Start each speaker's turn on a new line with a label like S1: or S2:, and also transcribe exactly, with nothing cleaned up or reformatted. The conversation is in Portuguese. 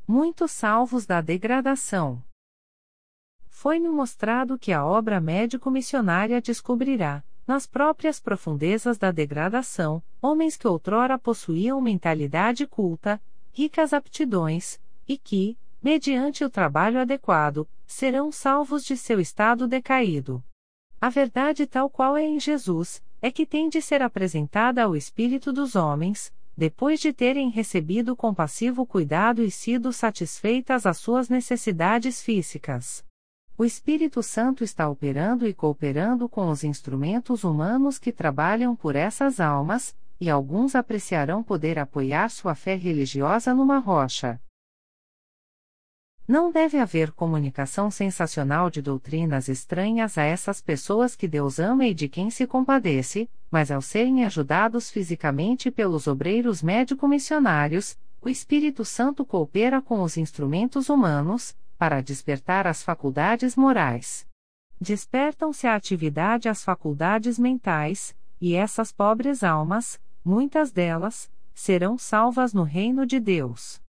S1: muitos salvos da degradação. Foi-me mostrado que a obra médico-missionária descobrirá, nas próprias profundezas da degradação, homens que outrora possuíam mentalidade culta, ricas aptidões, e que, mediante o trabalho adequado, serão salvos de seu estado decaído. A verdade tal qual é em Jesus, é que tem de ser apresentada ao espírito dos homens, depois de terem recebido compassivo cuidado e sido satisfeitas as suas necessidades físicas. O Espírito Santo está operando e cooperando com os instrumentos humanos que trabalham por essas almas, e alguns apreciarão poder apoiar sua fé religiosa numa rocha. Não deve haver comunicação sensacional de doutrinas estranhas a essas pessoas que Deus ama e de quem se compadece, mas ao serem ajudados fisicamente pelos obreiros médico-missionários, o Espírito Santo coopera com os instrumentos humanos, para despertar as faculdades morais. Despertam-se à atividade as faculdades mentais, e essas pobres almas, muitas delas, serão salvas no reino de Deus.